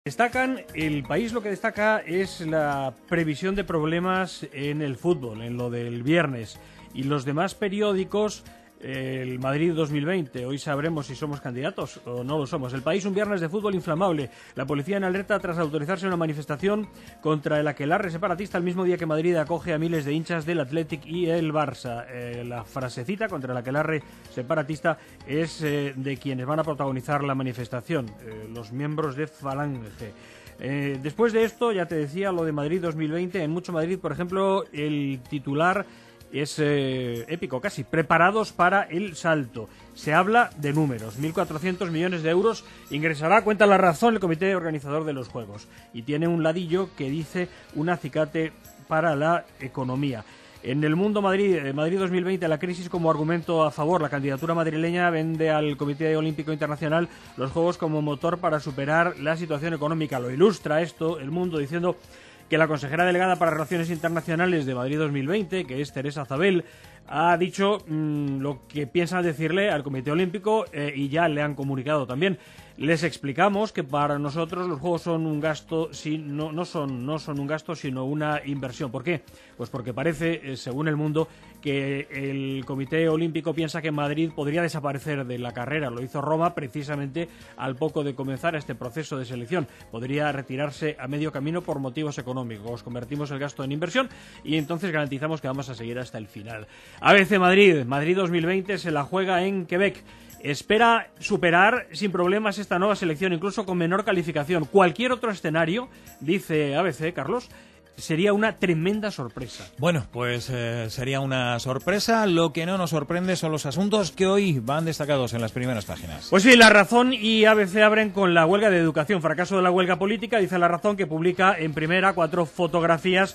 Destacan, el país lo que destaca es la previsión de problemas en el fútbol, en lo del viernes. Y los demás periódicos, el Madrid 2020, hoy sabremos si somos candidatos o no lo somos. El país, un viernes de fútbol inflamable. La policía en alerta tras autorizarse una manifestación contra el aquelarre separatista el mismo día que Madrid acoge a miles de hinchas del Athletic y el Barça. La frasecita contra el aquelarre separatista es de quienes van a protagonizar la manifestación, los miembros de Falange. Después de esto, ya te decía, lo de Madrid 2020, en Mucho Madrid, por ejemplo, el titular es épico casi, preparados para el salto. Se habla de números, 1.400 millones de euros ingresará, cuenta La Razón, el comité organizador de los Juegos. Y tiene un ladillo que dice un acicate para la economía. En el Mundo Madrid 2020, la crisis como argumento a favor. La candidatura madrileña vende al Comité Olímpico Internacional los Juegos como motor para superar la situación económica. Lo ilustra esto El Mundo diciendo que la consejera delegada para Relaciones Internacionales de Madrid 2020, que es Teresa Zabel, ha dicho lo que piensan decirle al Comité Olímpico y ya le han comunicado también. Les explicamos que para nosotros los Juegos son un gasto, no son un gasto, sino una inversión. ¿Por qué? Pues porque parece, según El Mundo, que el Comité Olímpico piensa que Madrid podría desaparecer de la carrera. Lo hizo Roma precisamente al poco de comenzar este proceso de selección. Podría retirarse a medio camino por motivos económicos. Convertimos el gasto en inversión y entonces garantizamos que vamos a seguir hasta el final. ABC Madrid 2020 se la juega en Quebec. Espera superar sin problemas esta nueva selección, incluso con menor calificación. Cualquier otro escenario, dice ABC, Carlos, sería una tremenda sorpresa. Bueno, pues sería una sorpresa. Lo que no nos sorprende son los asuntos que hoy van destacados en las primeras páginas. Pues sí, La Razón y ABC abren con la huelga de educación. Fracaso de la huelga política, dice La Razón, que publica en primera 4 fotografías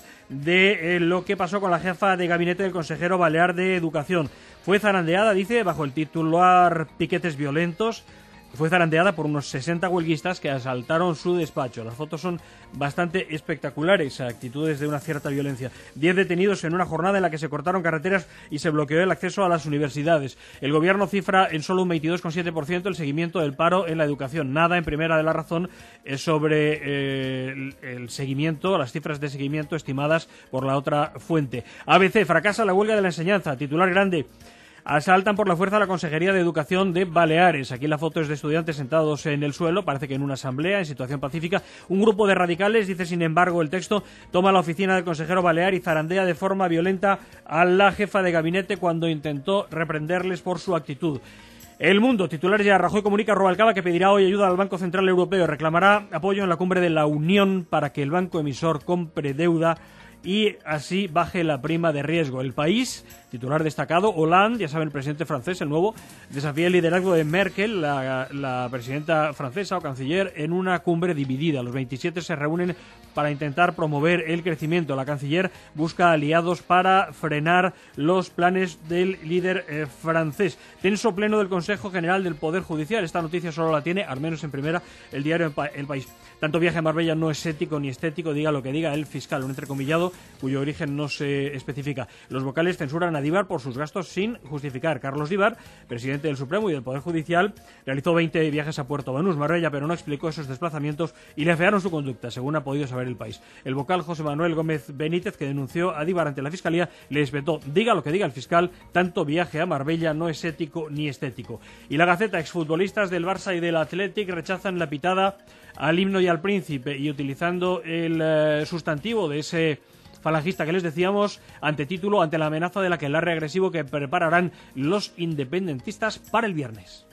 de lo que pasó con la jefa de gabinete del consejero balear de Educación. Fue zarandeada, dice, bajo el titular Piquetes violentos. Fue zarandeada por unos 60 huelguistas que asaltaron su despacho. Las fotos son bastante espectaculares, actitudes de una cierta violencia. 10 detenidos en una jornada en la que se cortaron carreteras y se bloqueó el acceso a las universidades. El gobierno cifra en solo un 22,7% el seguimiento del paro en la educación. Nada en primera de La Razón sobre el seguimiento, las cifras de seguimiento estimadas por la otra fuente. ABC, fracasa la huelga de la enseñanza. Titular grande. Asaltan por la fuerza la Consejería de Educación de Baleares. Aquí la foto es de estudiantes sentados en el suelo, parece que en una asamblea, en situación pacífica. Un grupo de radicales, dice sin embargo el texto, toma la oficina del consejero balear y zarandea de forma violenta a la jefa de gabinete cuando intentó reprenderles por su actitud. El Mundo, titulares ya, Rajoy comunica a Rubalcaba que pedirá hoy ayuda al Banco Central Europeo y reclamará apoyo en la cumbre de la Unión para que el banco emisor compre deuda y así baje la prima de riesgo. El País, titular destacado, Hollande, ya saben, el presidente francés, el nuevo, desafía el liderazgo de Merkel, la presidenta francesa o canciller, en una cumbre dividida. Los 27 se reúnen para intentar promover el crecimiento. La canciller busca aliados para frenar los planes del líder francés. Tenso pleno del Consejo General del Poder Judicial. Esta noticia solo la tiene, al menos en primera, el diario El País. Tanto viaje a Marbella no es ético ni estético, diga lo que diga el fiscal, un entrecomillado cuyo origen no se especifica. Los vocales censuran a Díbar por sus gastos sin justificar. Carlos Díbar, presidente del Supremo y del Poder Judicial, realizó 20 viajes a Puerto Banús, Marbella, pero no explicó esos desplazamientos y le afearon su conducta, según ha podido saber El País. El vocal José Manuel Gómez Benítez, que denunció a Díbar ante la Fiscalía, le espetó, diga lo que diga el fiscal, tanto viaje a Marbella no es ético ni estético. Y la Gaceta, exfutbolistas del Barça y del Athletic rechazan la pitada al himno y al príncipe, y utilizando el sustantivo de ese falangista que les decíamos, antetítulo, ante la amenaza del aquelarre agresivo que prepararán los independentistas para el viernes.